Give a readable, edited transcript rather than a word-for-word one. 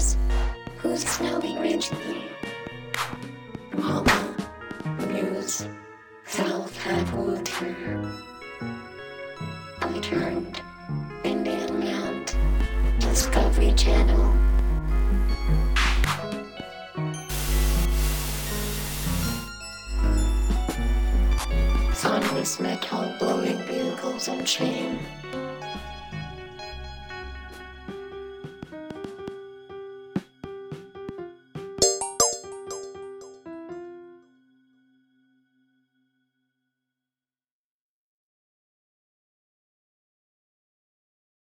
Mars, who's smelling richly. Mama, Muse, South have wooed her. I turned Indian Land, Discovery Channel. Sonorous metal blowing bugles and chain.